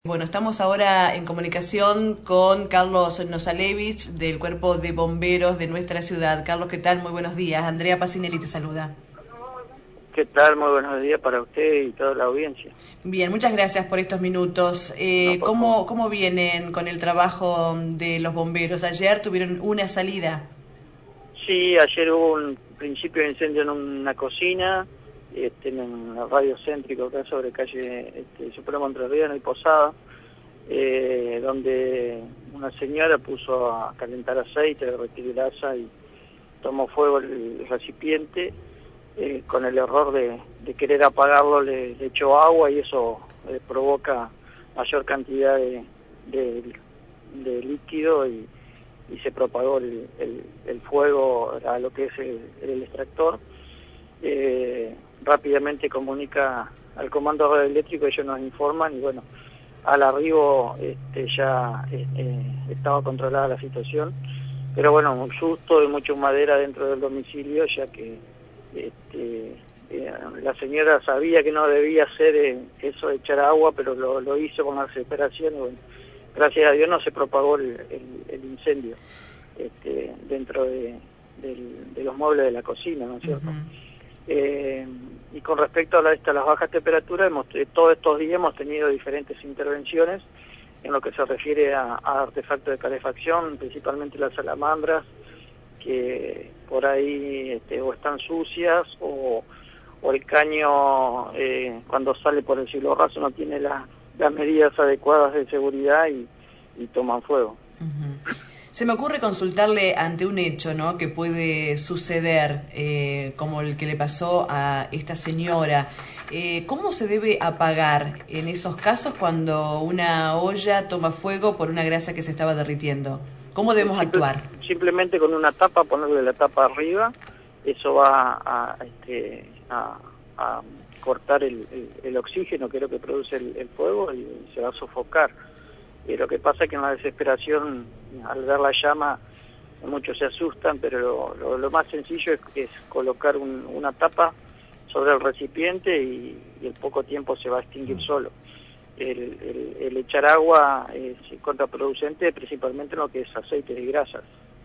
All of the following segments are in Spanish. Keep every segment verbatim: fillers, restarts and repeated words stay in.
Bueno, estamos ahora en comunicación con Carlos Nosalevich del Cuerpo de Bomberos de nuestra ciudad. Carlos, ¿qué tal? Muy buenos días. Andrea Pacinelli te saluda. ¿Qué tal? Muy buenos días para usted y toda la audiencia. Bien, muchas gracias por estos minutos. No, Eh, por favor. ¿cómo, ¿Cómo vienen con el trabajo de los bomberos? Ayer tuvieron una salida. Sí, ayer hubo un principio de incendio en una cocina, este, en un radio céntrico acá sobre calle este, Supremo Entrerriano y Posada, eh, donde una señora puso a calentar aceite, derretir grasa y tomó fuego el recipiente. Eh, con el error de, de querer apagarlo le, le echó agua y eso eh, provoca mayor cantidad de, de, de líquido y, y se propagó el, el, el fuego a lo que es el, el extractor. Eh, rápidamente comunica al comando radioeléctrico, ellos nos informan y bueno, al arribo este, ya este, estaba controlada la situación, pero bueno, un susto y mucha madera dentro del domicilio, ya que Este, eh, la señora sabía que no debía hacer eh, eso de echar agua, pero lo, lo hizo con la desesperación y bueno, gracias a Dios no se propagó el, el, el incendio este, dentro de, de, de los muebles de la cocina, ¿no es cierto? Uh-huh. eh, y con respecto a, la, a las bajas temperaturas, hemos, eh, todos estos días hemos tenido diferentes intervenciones en lo que se refiere a, a artefactos de calefacción, principalmente las salamandras, que por ahí este, o están sucias o, o el caño eh, cuando sale por el cielo raso no tiene la, las medidas adecuadas de seguridad y, y toman fuego. Uh-huh. Se me ocurre consultarle ante un hecho, ¿no?, que puede suceder, eh, como el que le pasó a esta señora. Eh, ¿Cómo se debe apagar en esos casos cuando una olla toma fuego por una grasa que se estaba derritiendo? ¿Cómo debemos Simple, actuar? Simplemente con una tapa, ponerle la tapa arriba, eso va a, a, este, a, a cortar el, el, el oxígeno, que es lo que produce el, el fuego, y se va a sofocar. Y lo que pasa es que en la desesperación, al ver la llama, muchos se asustan, pero lo, lo, lo más sencillo es, es colocar un, una tapa sobre el recipiente y, y en poco tiempo se va a extinguir solo. El, el, el echar agua es contraproducente principalmente en lo que es aceite y grasas.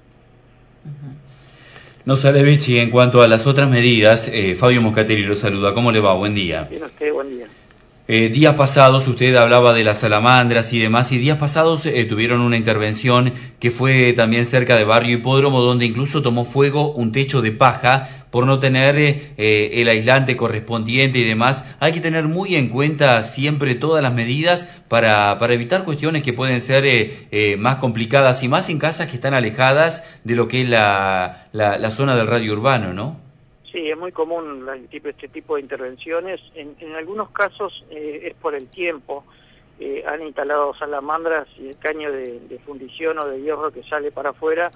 Uh-huh. Nosalevich, y en cuanto a las otras medidas, eh, Fabio Moscatelli lo saluda. ¿Cómo le va? Buen día. Bien, usted, buen día. Eh, días pasados usted hablaba de las salamandras y demás, y días pasados eh, tuvieron una intervención que fue también cerca de Barrio Hipódromo, donde incluso tomó fuego un techo de paja por no tener eh, eh, el aislante correspondiente y demás. Hay que tener muy en cuenta siempre todas las medidas para, para evitar cuestiones que pueden ser eh, eh, más complicadas, y más en casas que están alejadas de lo que es la, la, la zona del radio urbano, ¿no? Sí, es muy común este tipo de intervenciones. En, en algunos casos eh, es por el tiempo. Eh, han instalado salamandras y el caño de, de fundición o de hierro que sale para afuera.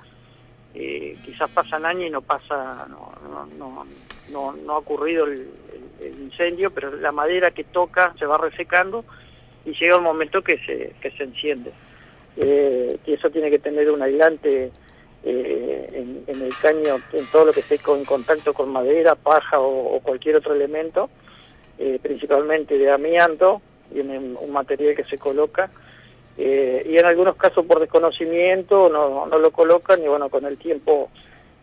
Eh, quizás pasan años y no pasa, no, no, no, no, no ha ocurrido el, el, el incendio, pero la madera que toca se va resecando y llega un momento que se, que se enciende. Eh, y eso tiene que tener un aislante Eh, en, en el caño, en todo lo que esté con, en contacto con madera, paja o, o cualquier otro elemento, eh, principalmente de amianto, viene un material que se coloca, eh, y en algunos casos por desconocimiento no, no lo colocan y bueno, con el tiempo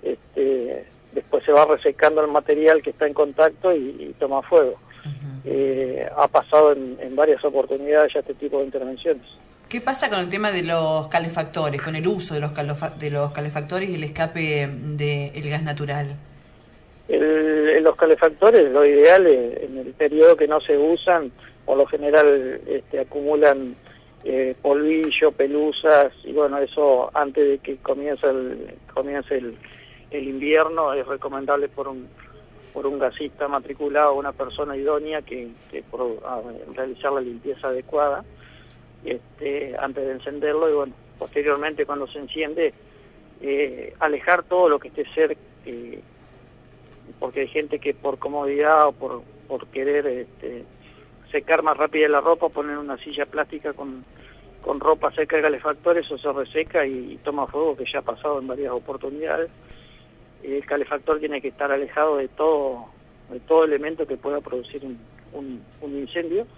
este, después se va resecando el material que está en contacto y, y toma fuego. Uh-huh. eh, ha pasado en, en varias oportunidades ya este tipo de intervenciones. ¿Qué pasa con el tema de los calefactores, con el uso de los, de los calefactores y el escape del gas natural? El, los calefactores, lo ideal es, en el periodo que no se usan, por lo general este, acumulan eh, polvillo, pelusas, y bueno, eso antes de que comience el, comience el, el invierno es recomendable por un por un gasista matriculado, una persona idónea que, que por, a, realizar la limpieza adecuada Este, antes de encenderlo y bueno, posteriormente cuando se enciende eh, alejar todo lo que esté cerca, eh, porque hay gente que por comodidad o por, por querer este, secar más rápido la ropa, poner una silla plástica con, con ropa seca de calefactor, eso se reseca y, y toma fuego, que ya ha pasado en varias oportunidades. El calefactor tiene que estar alejado de todo, de todo elemento que pueda producir un, un, un incendio.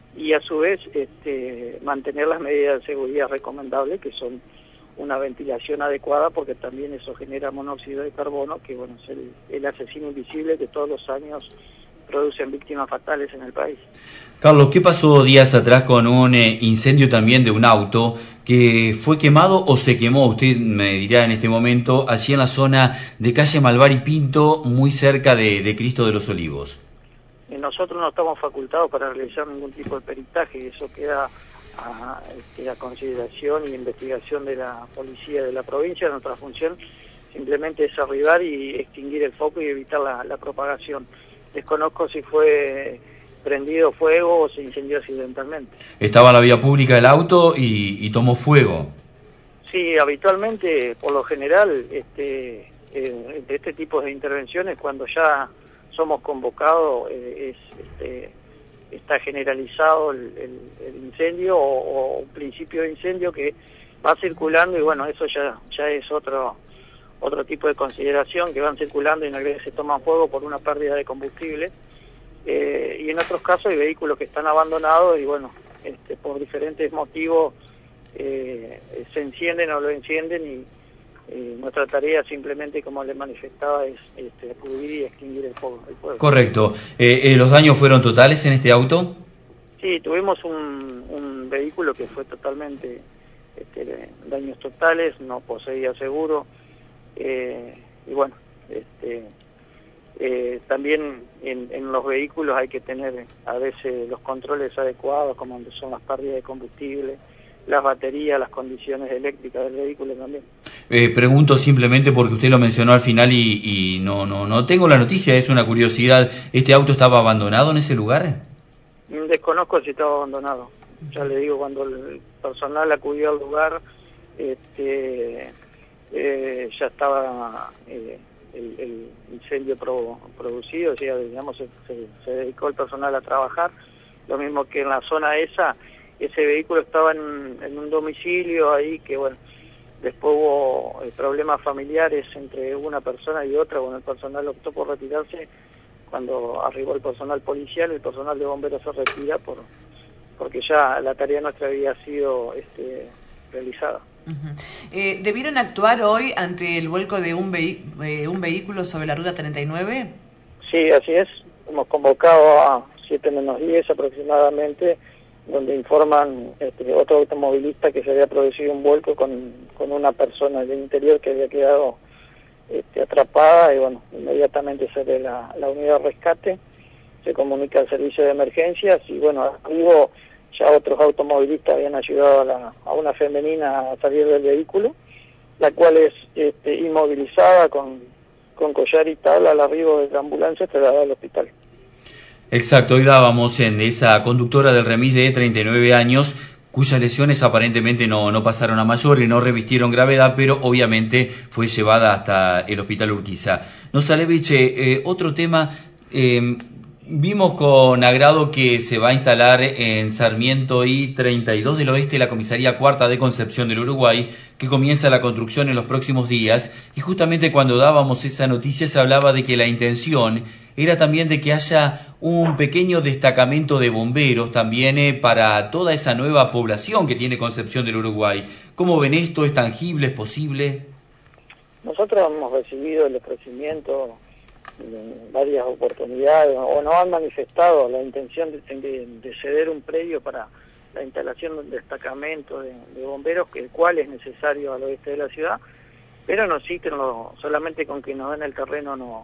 y a su vez este, mantener las medidas de seguridad recomendables, que son una ventilación adecuada, porque también eso genera monóxido de carbono, que bueno, es el, el asesino invisible que todos los años producen víctimas fatales en el país. Carlos, ¿qué pasó días atrás con un eh, incendio también de un auto que fue quemado o se quemó? Usted me dirá en este momento, allí en la zona de calle Malvar y Pinto, muy cerca de, de Cristo de los Olivos. Nosotros no estamos facultados para realizar ningún tipo de peritaje, eso queda a, este, a consideración y investigación de la policía de la provincia. Nuestra función simplemente es arribar y extinguir el foco y evitar la, la propagación. Desconozco si fue prendido fuego o se incendió accidentalmente. Estaba en la vía pública el auto y, y tomó fuego. Sí, habitualmente, por lo general, este, eh, este tipo de intervenciones, cuando ya somos convocados, eh, es, este, está generalizado el, el, el incendio o, o un principio de incendio que va circulando, y bueno, eso ya, ya es otro otro tipo de consideración, que van circulando y en realidad se toman fuego por una pérdida de combustible. Eh, y en otros casos hay vehículos que están abandonados y bueno, este, por diferentes motivos eh, se encienden o lo encienden, y eh, nuestra tarea simplemente, como le manifestaba, es este, acudir y extinguir el fuego. El fuego. Correcto. Eh, eh, ¿Los daños fueron totales en este auto? Sí, tuvimos un, un vehículo que fue totalmente este, daños totales, no poseía seguro. Eh, y bueno, este, eh, también en, en los vehículos hay que tener a veces los controles adecuados, como son las pérdidas de combustible, las baterías, las condiciones eléctricas del vehículo también. Eh, pregunto simplemente porque usted lo mencionó al final y, y no, no, no tengo la noticia, es una curiosidad. ¿Este auto estaba abandonado en ese lugar? Desconozco si estaba abandonado. Ya le digo, cuando el personal acudió al lugar, este... Eh, ya estaba eh, el, el incendio pro, producido, o sea, digamos, se, se, se dedicó el personal a trabajar, lo mismo que en la zona esa, ese vehículo estaba en, en un domicilio ahí que, bueno, después hubo eh, problemas familiares entre una persona y otra, bueno, el personal optó por retirarse. Cuando arribó el personal policial, el personal de bomberos se retira por porque ya la tarea nuestra había sido este, realizada. Uh-huh. eh, ¿Debieron actuar hoy ante el vuelco de un, vehi eh, un vehículo sobre la ruta treinta y nueve? Sí, así es. Hemos convocado a siete menos diez aproximadamente, donde informan este, otro automovilista que se había producido un vuelco con, con una persona del interior que había quedado este, atrapada, y bueno, inmediatamente sale la, la unidad de rescate, se comunica al servicio de emergencias, y bueno, arribo ya otros automovilistas habían ayudado a, la, a una femenina a salir del vehículo, la cual es este, inmovilizada con, con collar y tabla al arribo de la ambulancia, trasladada al hospital. Exacto, hoy dábamos en esa conductora del remis de treinta y nueve años, cuyas lesiones aparentemente no, no pasaron a mayor y no revistieron gravedad, pero obviamente fue llevada hasta el hospital Urquiza. Nosalevich, eh, otro tema... Eh, Vimos con agrado que se va a instalar en Sarmiento y treinta y dos del Oeste la Comisaría Cuarta de Concepción del Uruguay, que comienza la construcción en los próximos días, y justamente cuando dábamos esa noticia se hablaba de que la intención era también de que haya un pequeño destacamento de bomberos también eh, para toda esa nueva población que tiene Concepción del Uruguay. ¿Cómo ven esto? ¿Es tangible? ¿Es posible? Nosotros hemos recibido el ofrecimiento en varias oportunidades, o no han manifestado la intención de, de, de ceder un predio para la instalación de un destacamento de, de bomberos, que el cual es necesario al oeste de la ciudad, pero no existen, lo, solamente con que nos den el terreno no,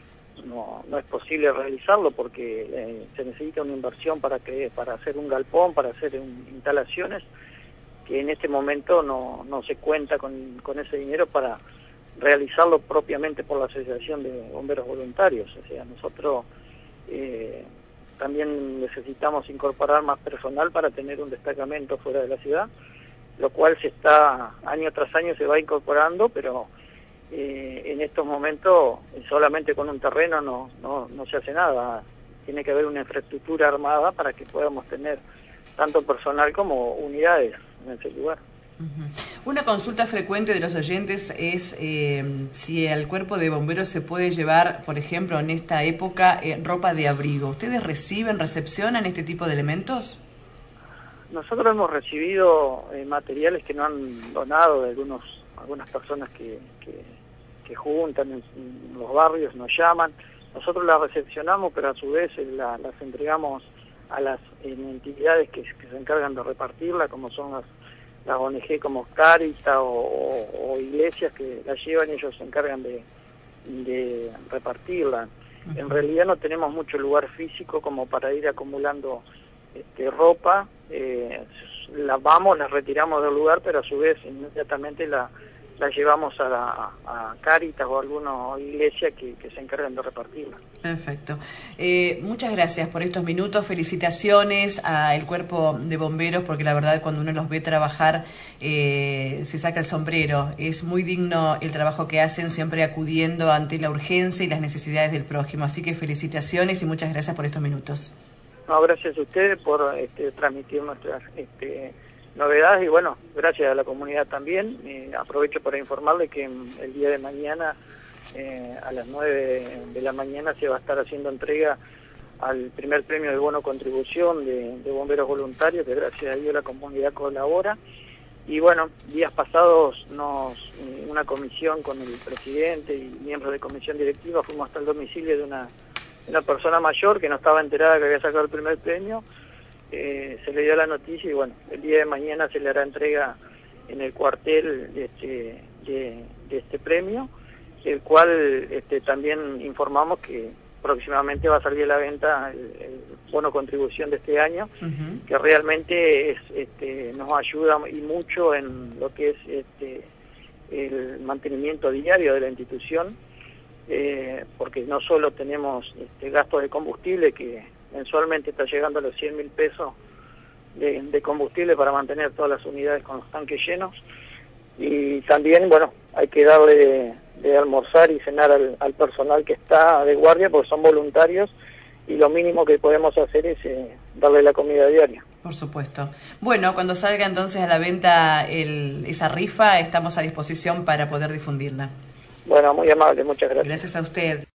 no, no es posible realizarlo, porque eh, se necesita una inversión para que para hacer un galpón, para hacer un, instalaciones, que en este momento no, no se cuenta con, con ese dinero para realizarlo propiamente por la Asociación de Bomberos Voluntarios. O sea, nosotros eh, también necesitamos incorporar más personal para tener un destacamento fuera de la ciudad, lo cual se está, año tras año se va incorporando, pero eh, en estos momentos solamente con un terreno no, no, no se hace nada. Tiene que haber una infraestructura armada para que podamos tener tanto personal como unidades en ese lugar. Una consulta frecuente de los oyentes es eh, si al cuerpo de bomberos se puede llevar, por ejemplo, en esta época, eh, ropa de abrigo. ¿Ustedes reciben, recepcionan este tipo de elementos? nosotros hemos recibido eh, materiales que nos han donado de algunos, algunas personas que, que, que juntan en, en los barrios, nos llaman. Nosotros las recepcionamos, pero a su vez eh, la, las entregamos a las eh, entidades que, que se encargan de repartirla, como son las, las O N G como Caritas o, o, o iglesias que la llevan y ellos se encargan de, de repartirla. Uh-huh. En realidad no tenemos mucho lugar físico como para ir acumulando este, ropa, eh, la vamos, la retiramos del lugar, pero a su vez inmediatamente la, la llevamos a, la, a Caritas o a alguna iglesia que, que se encargan de repartirla. Perfecto. Eh, muchas gracias por estos minutos, felicitaciones al cuerpo de bomberos, porque la verdad cuando uno los ve trabajar eh, se saca el sombrero. Es muy digno el trabajo que hacen, siempre acudiendo ante la urgencia y las necesidades del prójimo. Así que felicitaciones y muchas gracias por estos minutos. No, gracias a ustedes por este, transmitir nuestras este, novedades y bueno, gracias a la comunidad también. Eh, aprovecho para informarle que el día de mañana eh, a las nueve de la mañana se va a estar haciendo entrega al primer premio de bono contribución de, de bomberos voluntarios, que gracias a Dios la comunidad colabora. Y bueno, días pasados nos una comisión con el presidente y miembros de comisión directiva fuimos hasta el domicilio de una una persona mayor que no estaba enterada que había sacado el primer premio, eh, se le dio la noticia y bueno, el día de mañana se le hará entrega en el cuartel de este, de, de este premio, el cual este, también informamos que próximamente va a salir a la venta el, el bono contribución de este año, uh-huh. que realmente es, este, nos ayuda y mucho en lo que es este, el mantenimiento diario de la institución. Eh, porque no solo tenemos este, gastos de combustible, que mensualmente está llegando a los cien mil pesos de, de combustible para mantener todas las unidades con los tanques llenos, y también, bueno, hay que darle de, de almorzar y cenar al, al personal que está de guardia, porque son voluntarios, y lo mínimo que podemos hacer es eh, darle la comida diaria. Por supuesto. Bueno, cuando salga entonces a la venta el, esa rifa, estamos a disposición para poder difundirla. Bueno, muy amable, muchas gracias. Gracias a usted.